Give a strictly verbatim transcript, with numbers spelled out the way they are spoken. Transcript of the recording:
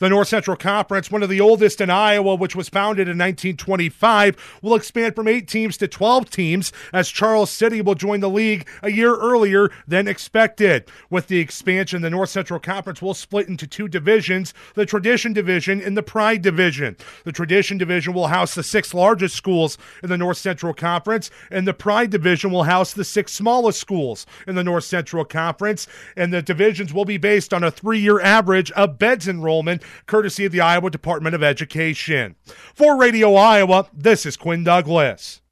The North Central Conference, one of the oldest in Iowa, which was founded in nineteen twenty-five, will expand from eight teams to twelve teams as Charles City will join the league a year earlier than expected. With the expansion, the North Central Conference will split into two divisions, the Tradition Division and the Pride Division. The Tradition Division will house the six largest schools in the North Central Conference, and the Pride Division will house the six smallest schools in the North Central Conference, and the divisions will be based on a three-year average of beds enrollment, courtesy of the Iowa Department of Education. For Radio Iowa, this is Quinn Douglas.